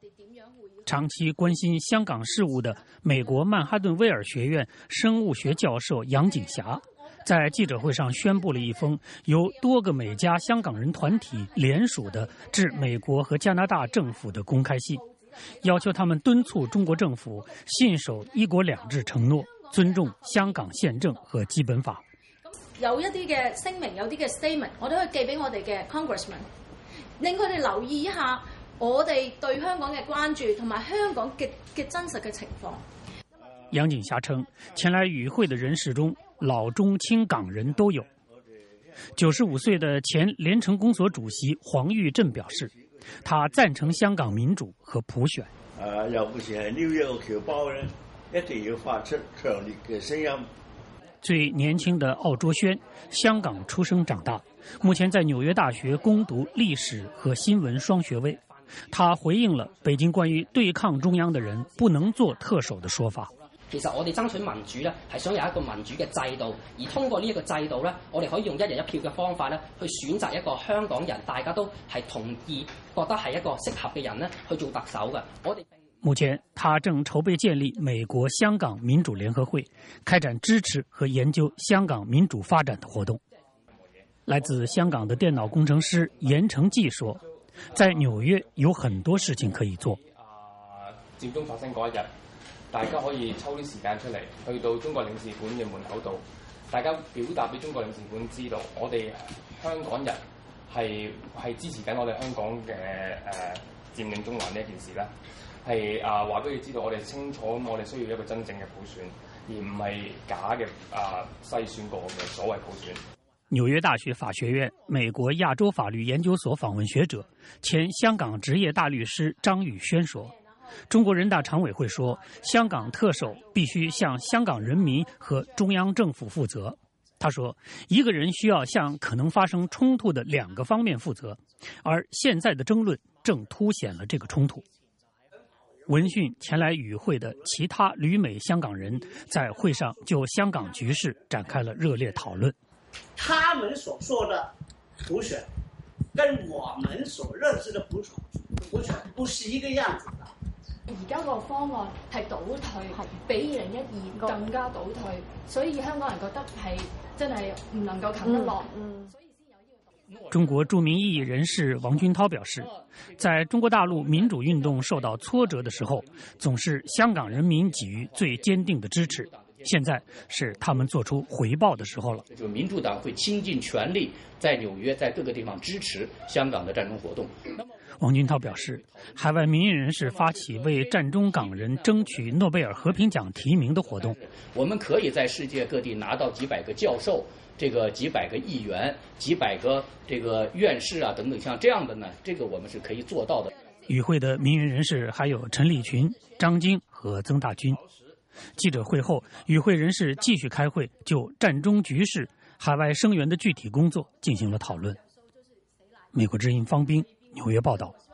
长期关心香港事务的美国曼哈顿威尔学院生物学教授杨景霞，在记者会上宣布了一封由多个美加香港人团体联署的致美国和加拿大政府的公开信，要求他们敦促中國政府信守一國兩制承諾，尊重香港憲政和基本法。 有一啲嘅聲明，有啲嘅 statement， 我都可以寄俾我哋嘅 congressman， 令佢哋留意一下我哋對香港嘅關注同埋香港嘅真實嘅情況。 杨景霞称，前来與會的人士中，老中青港人都有。95歲的前聯成公所主席黃玉振表示，他贊成香港民主和普選。 尤其是係呢一個僑胞咧，一定要發出強烈嘅聲音。 最年輕的奧卓軒，香港出生長大，目前在紐約大學攻讀歷史和新聞雙學位。他回應了北京關於對抗中央的人不能做特首的說法。 其實我哋爭取民主咧，係想有一個民主嘅制度，而通過呢一個制度咧，我哋可以用一人一票嘅方法咧，去選擇一個香港人大家都係同意覺得係一個適合嘅人咧去做特首嘅。我哋目前，他正籌備建立美國香港民主聯合會，開展支持和研究香港民主發展的活動。來自香港的電腦工程師嚴成記說，在紐約有很多事情可以做。 佔中發生嗰一日，大家可以抽啲時間出嚟，去到中國領事館嘅門口度，大家表達俾中國領事館知道，我哋香港人係支持緊我哋香港嘅佔領中環呢一件事啦。係話俾佢知道，我哋清楚咁，我哋需要一個真正嘅普選，而唔係假嘅篩選過嘅所謂普選。 紐約大學法學院美國亞洲法律研究所訪問學者、前香港職業大律師張宇軒說，中國人大常委會說，香港特首必須向香港人民和中央政府負責。他說，一個人需要向可能發生衝突的兩個方面負責，而現在的爭論正凸顯了這個衝突。聞訊前來與會的其他旅美香港人在會上就香港局勢展開了熱烈討論。 他們所說的普選跟我們所認知的普選不是一個樣子的。 而家個方案係倒退，比2012更加倒退，所以香港人覺得係真係唔能夠啃得落。 中國著名異議人士王軍濤表示，在中國大陸民主運動受到挫折的時候，總是香港人民給予最堅定的支持。現在是他們做出回報的時候了。 就民主黨會傾盡全力在紐約在各個地方支持香港的戰爭活動。 王軍濤表示，海外民運人士發起為戰中港人爭取諾貝爾和平獎提名的活動。 我們可以在世界各地拿到幾百個教授，這個幾百個議員，幾百個這個院士啊等等，像這樣的呢，這個我們是可以做到的。 與會的民運人士還有陳立群、張晶和曾大軍。記者會後，與會人士繼續開會，就戰中局勢、海外聲援的具體工作進行了討論。美國之音方斌紐約報道。